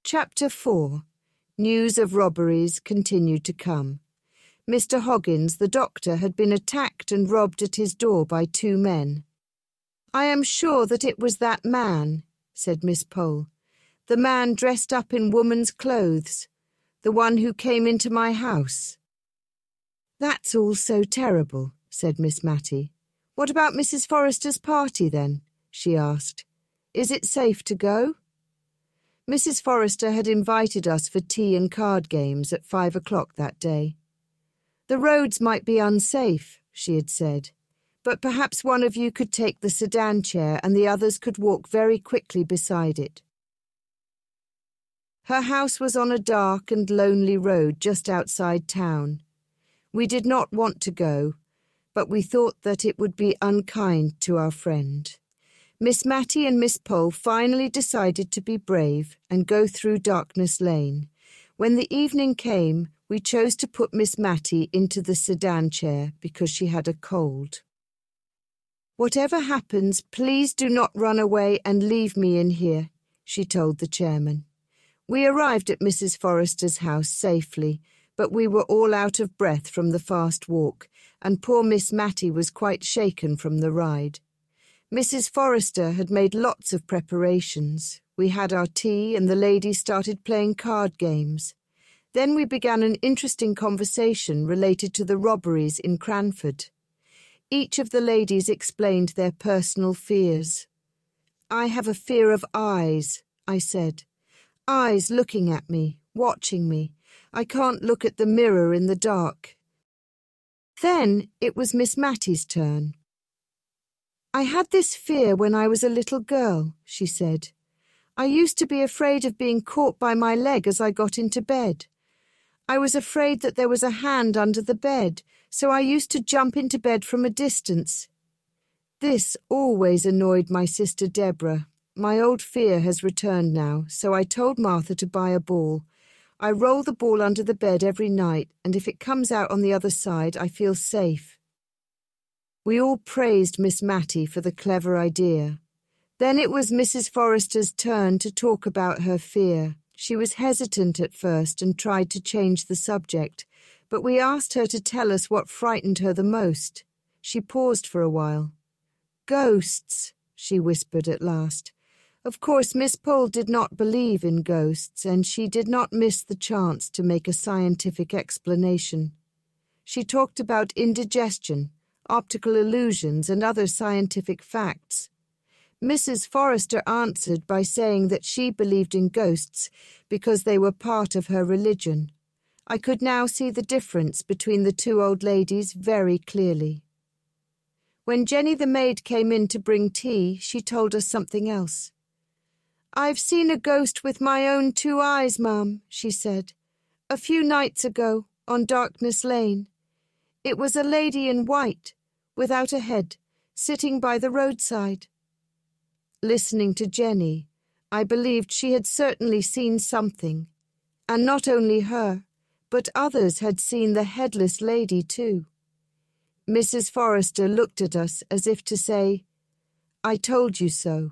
Chapter 4. News of robberies continued to come. Mr. Hoggins, the doctor, had been attacked and robbed at his door by 2 men. "I am sure that it was that man," said Miss Pole. "The man dressed up in woman's clothes. The one who came into my house." "That's all so terrible," said Miss Matty. "What about Mrs. Forrester's party, then?" she asked. "Is it safe to go?" Mrs. Forrester had invited us for tea and card games at 5 o'clock that day. "The roads might be unsafe," she had said, "but perhaps one of you could take the sedan chair and the others could walk very quickly beside it." Her house was on a dark and lonely road just outside town. We did not want to go, but we thought that it would be unkind to our friend. Miss Matty and Miss Pole finally decided to be brave and go through Darkness Lane. When the evening came, we chose to put Miss Matty into the sedan chair because she had a cold. "Whatever happens, please do not run away and leave me in here," she told the chairman. We arrived at Mrs. Forrester's house safely, but we were all out of breath from the fast walk, and poor Miss Matty was quite shaken from the ride. Mrs. Forrester had made lots of preparations. We had our tea and the ladies started playing card games. Then we began an interesting conversation related to the robberies in Cranford. Each of the ladies explained their personal fears. "I have a fear of eyes," I said. "Eyes looking at me, watching me. I can't look at the mirror in the dark." Then it was Miss Matty's turn. "I had this fear when I was a little girl," she said. "I used to be afraid of being caught by my leg as I got into bed. I was afraid that there was a hand under the bed, so I used to jump into bed from a distance. This always annoyed my sister Deborah. My old fear has returned now, so I told Martha to buy a ball. I roll the ball under the bed every night, and if it comes out on the other side, I feel safe." We all praised Miss Matty for the clever idea. Then it was Mrs. Forrester's turn to talk about her fear. She was hesitant at first and tried to change the subject, but we asked her to tell us what frightened her the most. She paused for a while. "Ghosts," she whispered at last. Of course, Miss Pole did not believe in ghosts, and she did not miss the chance to make a scientific explanation. She talked about indigestion, optical illusions, and other scientific facts. Mrs. Forrester answered by saying that she believed in ghosts because they were part of her religion. I could now see the difference between the 2 old ladies very clearly. When Jenny the maid came in to bring tea, she told us something else. "I've seen a ghost with my own 2 eyes, ma'am," she said, "a few nights ago, on Darkness Lane. It was a lady in white, without a head, sitting by the roadside." Listening to Jenny, I believed she had certainly seen something, and not only her, but others had seen the headless lady too. Mrs. Forrester looked at us as if to say, "I told you so."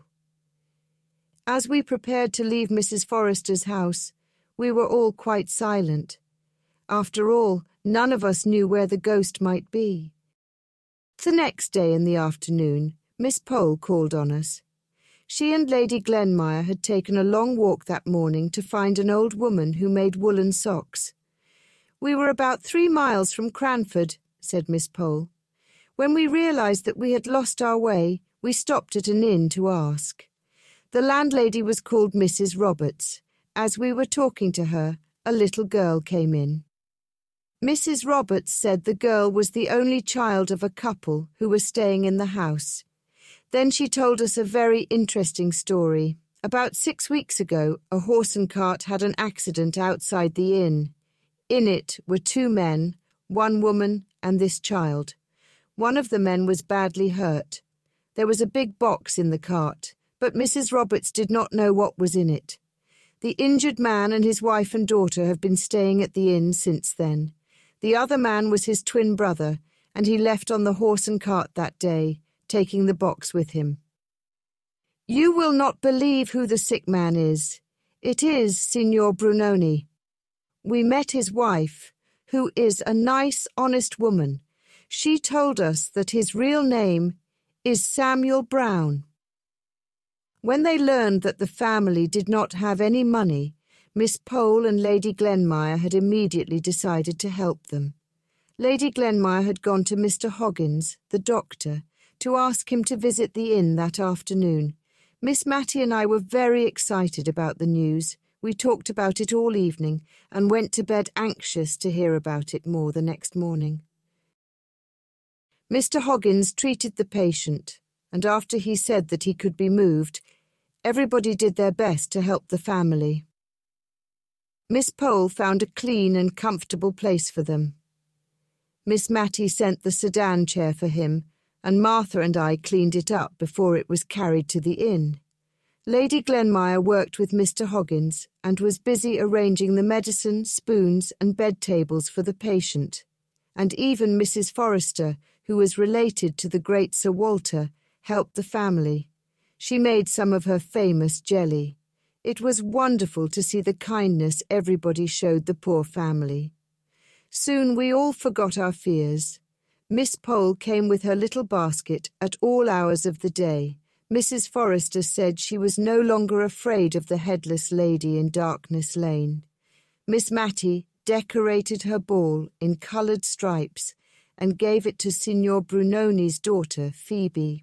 As we prepared to leave Mrs. Forrester's house, we were all quite silent. After all, none of us knew where the ghost might be. The next day in the afternoon, Miss Pole called on us. She and Lady Glenmire had taken a long walk that morning to find an old woman who made woolen socks. "We were about 3 miles from Cranford," said Miss Pole. "When we realised that we had lost our way, we stopped at an inn to ask. The landlady was called Mrs. Roberts. As we were talking to her, a little girl came in. Mrs. Roberts said the girl was the only child of a couple who were staying in the house. Then she told us a very interesting story. About 6 weeks ago, a horse and cart had an accident outside the inn. In it were 2 men, 1 woman, and this child. One of the men was badly hurt. There was a big box in the cart, but Mrs. Roberts did not know what was in it. The injured man and his wife and daughter have been staying at the inn since then. The other man was his twin brother, and he left on the horse and cart that day, taking the box with him. You will not believe who the sick man is. It is Signor Brunoni. We met his wife, who is a nice, honest woman. She told us that his real name is Samuel Brown. When they learned that the family did not have any money, Miss Pole and Lady Glenmire had immediately decided to help them. Lady Glenmire had gone to Mr. Hoggins, the doctor, to ask him to visit the inn that afternoon. Miss Mattie and I were very excited about the news. We talked about it all evening and went to bed anxious to hear about it more the next morning. Mr. Hoggins treated the patient, and after he said that he could be moved, everybody did their best to help the family. Miss Pole found a clean and comfortable place for them. Miss Mattie sent the sedan chair for him, and Martha and I cleaned it up before it was carried to the inn. Lady Glenmire worked with Mr. Hoggins and was busy arranging the medicine, spoons and bed tables for the patient, and even Mrs. Forrester, who was related to the great Sir Walter, helped the family. She made some of her famous jelly. It was wonderful to see the kindness everybody showed the poor family. Soon we all forgot our fears. Miss Pole came with her little basket at all hours of the day. Mrs. Forrester said she was no longer afraid of the headless lady in Darkness Lane. Miss Mattie decorated her ball in coloured stripes and gave it to Signor Brunoni's daughter, Phoebe.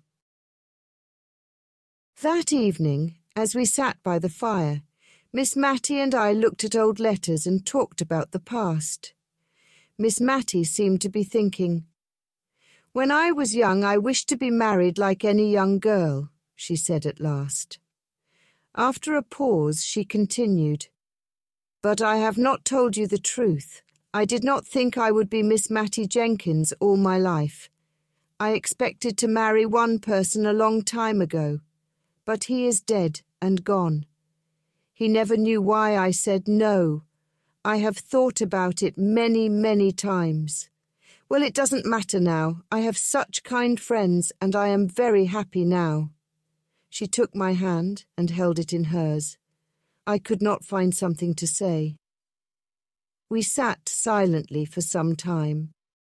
That evening, as we sat by the fire, Miss Mattie and I looked at old letters and talked about the past. Miss Mattie seemed to be thinking, "When I was young, I wished to be married like any young girl," she said at last. After a pause, she continued, "But I have not told you the truth. I did not think I would be Miss Mattie Jenkins all my life. I expected to marry one person a long time ago, but he is dead and gone. He never knew why I said no. I have thought about it many, many times. Well, it doesn't matter now. I have such kind friends, and I am very happy now." She took my hand and held it in hers. I could not find something to say. We sat silently for some time.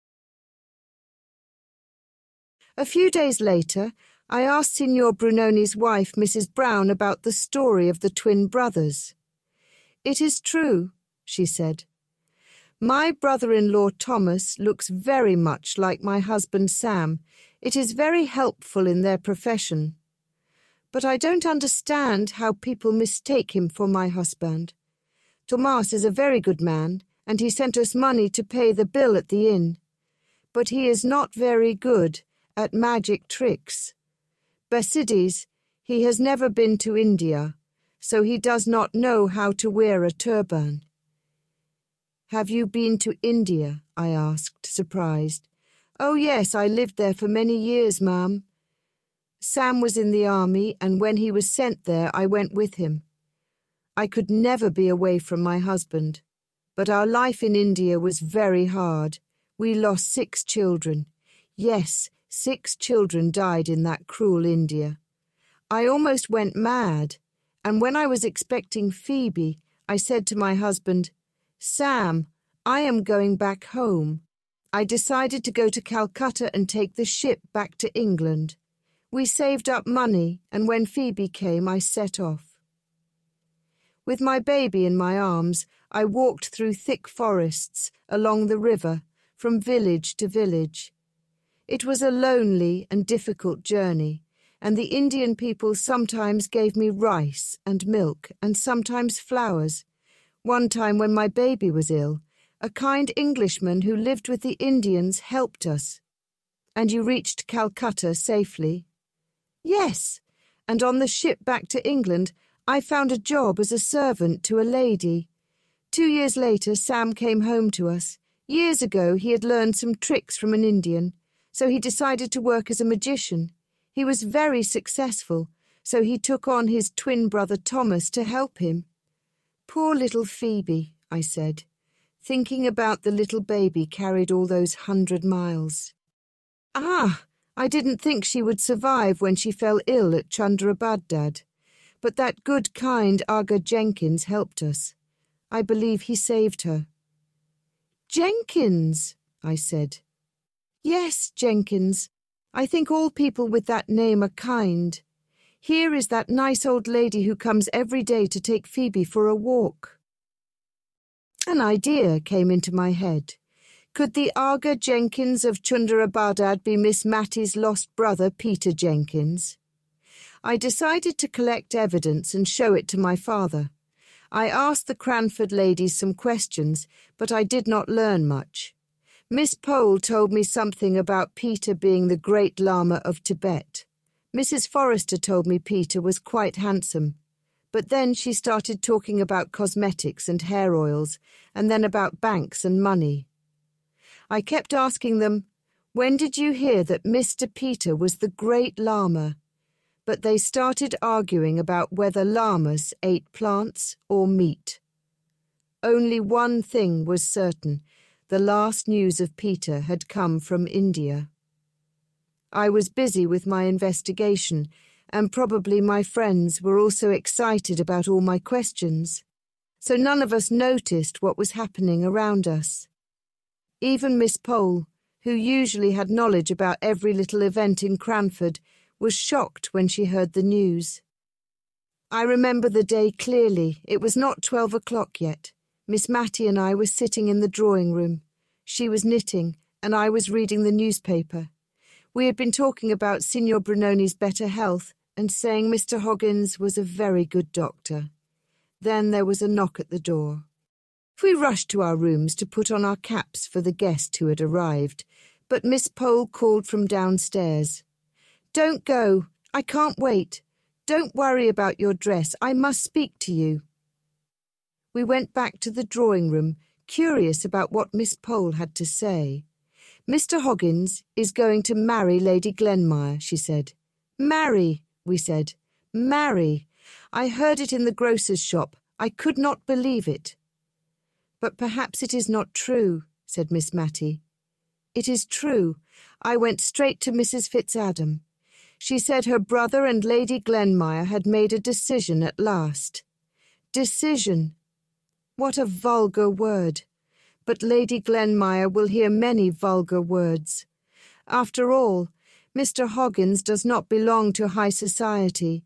A few days later, I asked Signor Brunoni's wife, Mrs. Brown, about the story of the twin brothers. "It is true," she said. "My brother-in-law Thomas looks very much like my husband Sam. It is very helpful in their profession. But I don't understand how people mistake him for my husband. Tomas is a very good man, and he sent us money to pay the bill at the inn. But he is not very good at magic tricks. Besides, he has never been to India, so he does not know how to wear a turban." "Have you been to India?" I asked, surprised. "Oh, yes, I lived there for many years, ma'am. Sam was in the army, and when he was sent there, I went with him. I could never be away from my husband. But our life in India was very hard. We lost 6 children. Yes, 6 children died in that cruel India. I almost went mad, and when I was expecting Phoebe, I said to my husband, 'Sam, I am going back home.' I decided to go to Calcutta and take the ship back to England. We saved up money, and when Phoebe came, I set off. With my baby in my arms, I walked through thick forests, along the river, from village to village. It was a lonely and difficult journey, and the Indian people sometimes gave me rice and milk and sometimes flowers. One time when my baby was ill, a kind Englishman who lived with the Indians helped us." "And you reached Calcutta safely?" "Yes, and on the ship back to England, I found a job as a servant to a lady. 2 years later, Sam came home to us. Years ago, he had learned some tricks from an Indian, so he decided to work as a magician. He was very successful, so he took on his twin brother Thomas to help him." "Poor little Phoebe," I said, thinking about the little baby carried all those 100 miles. "Ah, I didn't think she would survive when she fell ill at Chandra Baghdad. But that good, kind Aga Jenkins helped us. I believe he saved her." "Jenkins," I said. "Yes, Jenkins. I think all people with that name are kind. Here is that nice old lady who comes every day to take Phoebe for a walk." An idea came into my head. Could the Aga Jenkins of Chundarabadad be Miss Mattie's lost brother, Peter Jenkins? I decided to collect evidence and show it to my father. I asked the Cranford ladies some questions, but I did not learn much. Miss Pole told me something about Peter being the great Lama of Tibet. Mrs. Forrester told me Peter was quite handsome. But then she started talking about cosmetics and hair oils, and then about banks and money. I kept asking them, "When did you hear that Mr. Peter was the great Lama?" But they started arguing about whether llamas ate plants or meat. Only one thing was certain: the last news of Peter had come from India. I was busy with my investigation, and probably my friends were also excited about all my questions, so none of us noticed what was happening around us. Even Miss Pole, who usually had knowledge about every little event in Cranford, was shocked when she heard the news. I remember the day clearly. It was not 12 o'clock yet. Miss Mattie and I were sitting in the drawing room. She was knitting, and I was reading the newspaper. We had been talking about Signor Brunoni's better health and saying Mr. Hoggins was a very good doctor. Then there was a knock at the door. We rushed to our rooms to put on our caps for the guest who had arrived, but Miss Pole called from downstairs. "Don't go. I can't wait. Don't worry about your dress. I must speak to you." We went back to the drawing room, curious about what Miss Pole had to say. "Mr. Hoggins is going to marry Lady Glenmire," she said. "Marry," we said. "Marry. I heard it in the grocer's shop. I could not believe it." "But perhaps it is not true," said Miss Mattie. "It is true. I went straight to Mrs. Fitzadam. She said her brother and Lady Glenmire had made a decision at last." Decision. What a vulgar word. But Lady Glenmire will hear many vulgar words. After all, Mr. Hoggins does not belong to high society.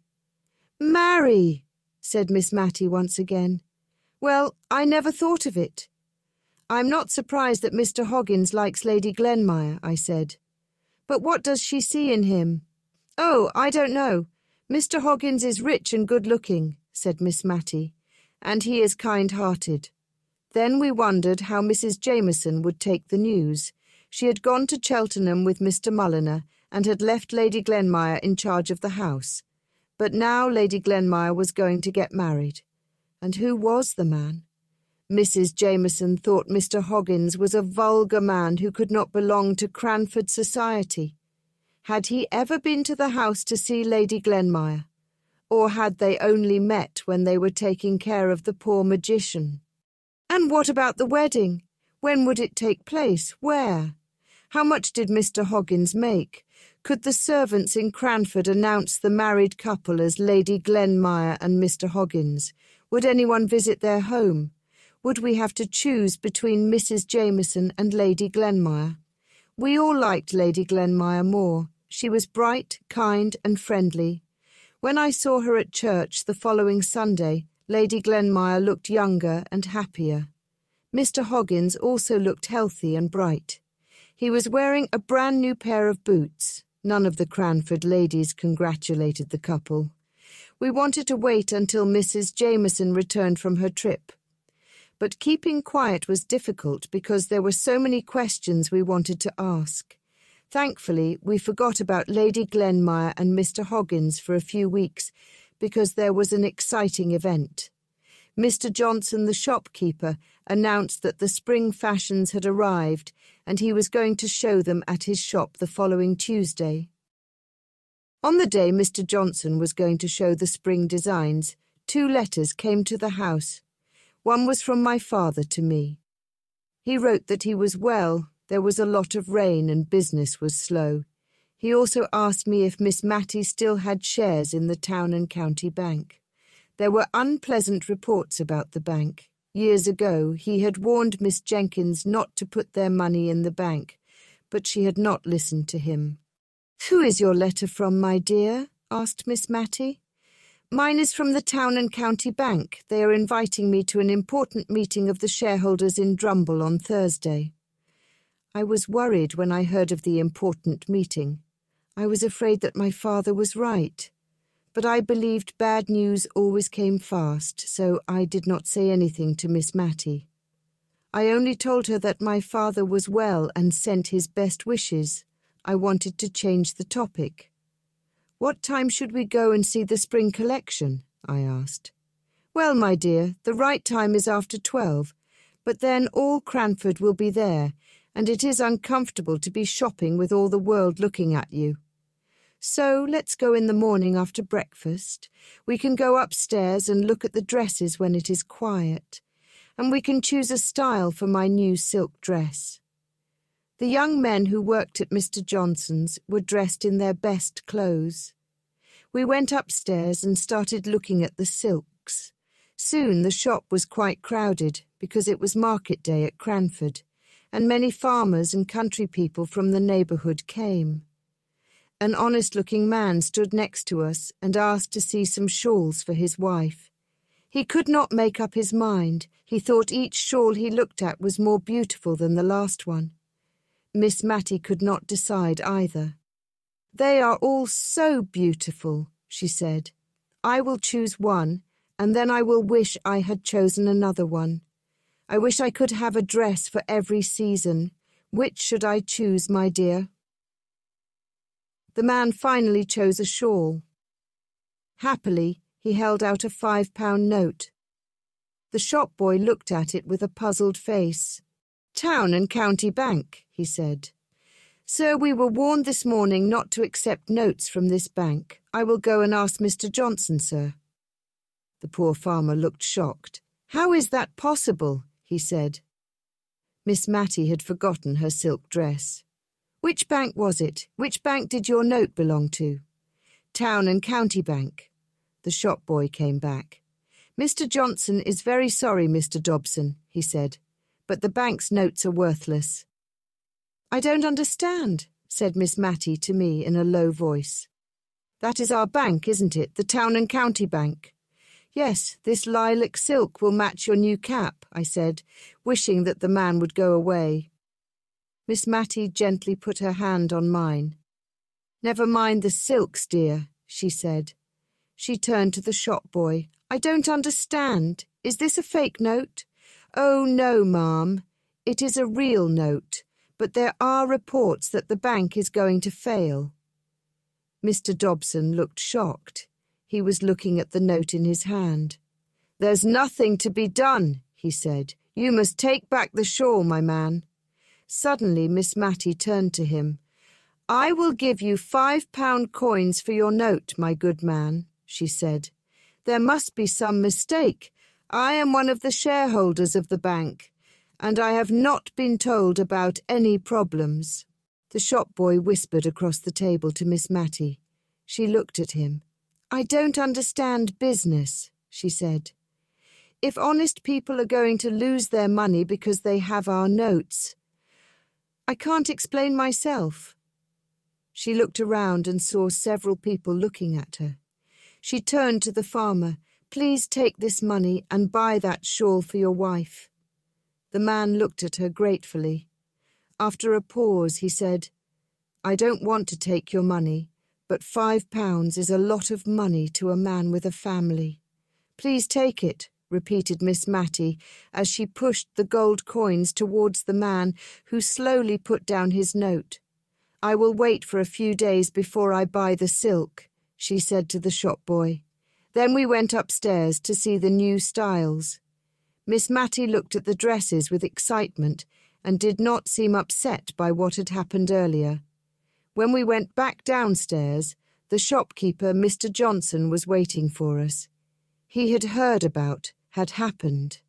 "Marry," said Miss Mattie once again. "Well, I never thought of it." "I'm not surprised that Mr. Hoggins likes Lady Glenmire," I said. "But what does she see in him?" "Oh, I don't know. Mr. Hoggins is rich and good-looking," said Miss Mattie, "and he is kind-hearted." Then we wondered how Mrs. Jameson would take the news. She had gone to Cheltenham with Mr. Mulliner and had left Lady Glenmire in charge of the house. But now Lady Glenmire was going to get married. And who was the man? Mrs. Jameson thought Mr. Hoggins was a vulgar man who could not belong to Cranford society. Had he ever been to the house to see Lady Glenmire? Or had they only met when they were taking care of the poor magician? And what about the wedding? When would it take place? Where? How much did Mr. Hoggins make? Could the servants in Cranford announce the married couple as Lady Glenmire and Mr. Hoggins? Would anyone visit their home? Would we have to choose between Mrs. Jameson and Lady Glenmire? We all liked Lady Glenmire more. She was bright, kind, and friendly. When I saw her at church the following Sunday, Lady Glenmire looked younger and happier. Mr. Hoggins also looked healthy and bright. He was wearing a brand new pair of boots. None of the Cranford ladies congratulated the couple. We wanted to wait until Mrs. Jameson returned from her trip. But keeping quiet was difficult because there were so many questions we wanted to ask. Thankfully, we forgot about Lady Glenmire and Mr. Hoggins for a few weeks because there was an exciting event. Mr. Johnson, the shopkeeper, announced that the spring fashions had arrived and he was going to show them at his shop the following Tuesday. On the day Mr. Johnson was going to show the spring designs, 2 letters came to the house. One was from my father to me. He wrote that he was well, there was a lot of rain and business was slow. He also asked me if Miss Mattie still had shares in the Town and County Bank. There were unpleasant reports about the bank. Years ago, he had warned Miss Jenkins not to put their money in the bank, but she had not listened to him. "Who is your letter from, my dear?" asked Miss Matty. "Mine is from the Town and County Bank. They are inviting me to an important meeting of the shareholders in Drumble on Thursday." I was worried when I heard of the important meeting. I was afraid that my father was right. But I believed bad news always came fast, so I did not say anything to Miss Matty. I only told her that my father was well and sent his best wishes. I wanted to change the topic. "What time should we go and see the spring collection?" I asked. "Well, my dear, the right time is after 12, but then all Cranford will be there, and it is uncomfortable to be shopping with all the world looking at you. So let's go in the morning after breakfast. We can go upstairs and look at the dresses when it is quiet, and we can choose a style for my new silk dress." The young men who worked at Mr. Johnson's were dressed in their best clothes. We went upstairs and started looking at the silks. Soon the shop was quite crowded because it was market day at Cranford, and many farmers and country people from the neighbourhood came. An honest-looking man stood next to us and asked to see some shawls for his wife. He could not make up his mind. He thought each shawl he looked at was more beautiful than the last one. Miss Matty could not decide either. "They are all so beautiful," she said. "I will choose one, and then I will wish I had chosen another one. I wish I could have a dress for every season. Which should I choose, my dear?" The man finally chose a shawl. Happily, he held out a £5 note. The shop boy looked at it with a puzzled face. "Town and County Bank," he said. "Sir, we were warned this morning not to accept notes from this bank. I will go and ask Mr. Johnson, sir." The poor farmer looked shocked. "How is that possible?" he said. Miss Matty had forgotten her silk dress. "Which bank was it? Which bank did your note belong to?" "Town and County Bank." The shop boy came back. "Mr. Johnson is very sorry, Mr. Dobson," he said, "but the bank's notes are worthless." "I don't understand," said Miss Matty to me in a low voice. "That is our bank, isn't it? The Town and County Bank." "Yes, this lilac silk will match your new cap," I said, wishing that the man would go away. Miss Matty gently put her hand on mine. "Never mind the silks, dear," she said. She turned to the shop boy. "I don't understand. Is this a fake note?" "Oh, no, ma'am. It is a real note, but there are reports that the bank is going to fail." Mr. Dobson looked shocked. He was looking at the note in his hand. "There's nothing to be done," he said. "You must take back the shawl, my man." Suddenly Miss Matty turned to him. "I will give you £5 coins for your note, my good man," she said. "There must be some mistake. I am one of the shareholders of the bank, and I have not been told about any problems." The shop boy whispered across the table to Miss Matty. She looked at him. "I don't understand business," she said. "If honest people are going to lose their money because they have our notes, I can't explain myself." She looked around and saw several people looking at her. She turned to the farmer. "Please take this money and buy that shawl for your wife." The man looked at her gratefully. After a pause, he said, "I don't want to take your money, but £5 is a lot of money to a man with a family." "Please take it," repeated Miss Matty, as she pushed the gold coins towards the man, who slowly put down his note. "I will wait for a few days before I buy the silk," she said to the shop boy. Then we went upstairs to see the new styles. Miss Matty looked at the dresses with excitement and did not seem upset by what had happened earlier. When we went back downstairs, the shopkeeper, Mr. Johnson, was waiting for us. He had heard about had happened.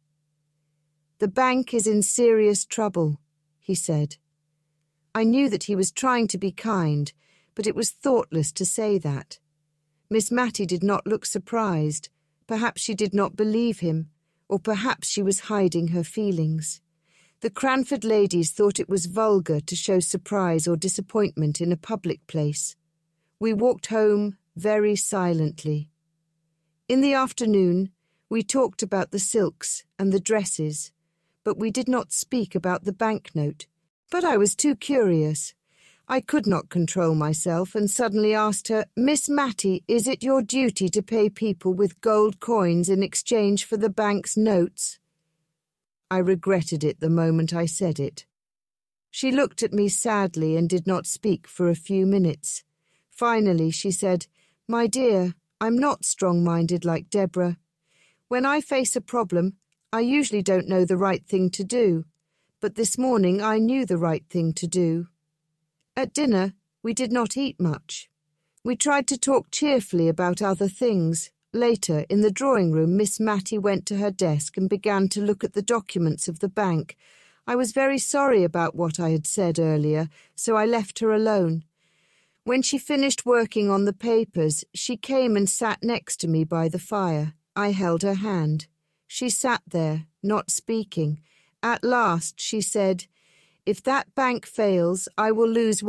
"The bank is in serious trouble," he said. I knew that he was trying to be kind, but it was thoughtless to say that. Miss Matty did not look surprised, Perhaps she did not believe him, or perhaps she was hiding her feelings. The Cranford ladies thought it was vulgar to show surprise or disappointment in a public place. We walked home very silently. In the afternoon, we talked about the silks and the dresses, but we did not speak about the banknote. But I was too curious. I could not control myself and suddenly asked her, "Miss Mattie, is it your duty to pay people with gold coins in exchange for the bank's notes?" I regretted it the moment I said it. She looked at me sadly and did not speak for a few minutes. Finally she said, "My dear, I'm not strong-minded like Deborah. When I face a problem, I usually don't know the right thing to do, but this morning I knew the right thing to do." At dinner, we did not eat much. We tried to talk cheerfully about other things. Later, in the drawing-room, Miss Mattie went to her desk and began to look at the documents of the bank. I was very sorry about what I had said earlier, so I left her alone. When she finished working on the papers, she came and sat next to me by the fire. I held her hand. She sat there, not speaking. At last she said, "If that bank fails, I will lose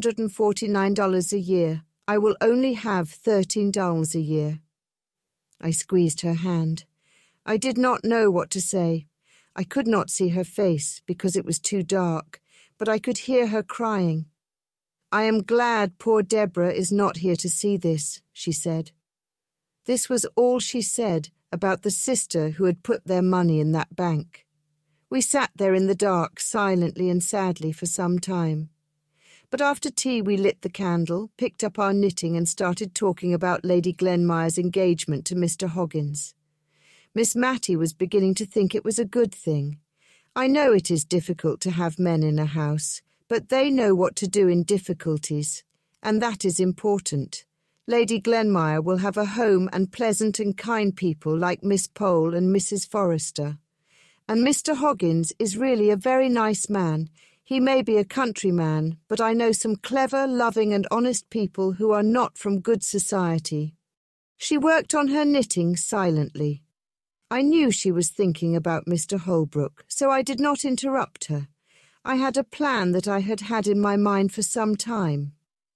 $149 a year. I will only have $13 a year." I squeezed her hand. I did not know what to say. I could not see her face because it was too dark, but I could hear her crying. "I am glad poor Deborah is not here to see this," she said. This was all she said about the sister who had put their money in that bank. We sat there in the dark, silently and sadly, for some time. But after tea we lit the candle, picked up our knitting and started talking about Lady Glenmire's engagement to Mr. Hoggins. Miss Mattie was beginning to think it was a good thing. I know it is difficult to have men in a house, but they know what to do in difficulties, and that is important. Lady Glenmire will have a home and pleasant and kind people like Miss Pole and Mrs. Forrester. And Mr. Hoggins is really a very nice man. He may be a country man, but I know some clever, loving and honest people who are not from good society. She worked on her knitting silently. I knew she was thinking about Mr. Holbrook, so I did not interrupt her. I had a plan that I had had in my mind for some time.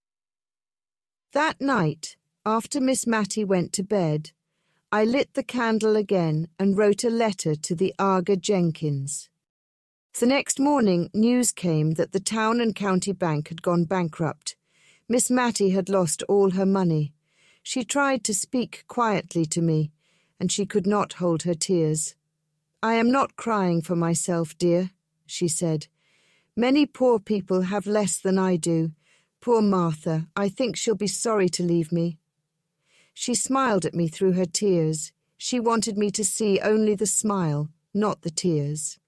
That night, after Miss Mattie went to bed, I lit the candle again and wrote a letter to the Aga Jenkins. The next morning, news came that the town and county bank had gone bankrupt. Miss Mattie had lost all her money. She tried to speak quietly to me, and she could not hold her tears. "I am not crying for myself, dear," she said. "Many poor people have less than I do. Poor Martha, I think she'll be sorry to leave me." She smiled at me through her tears. She wanted me to see only the smile, not the tears.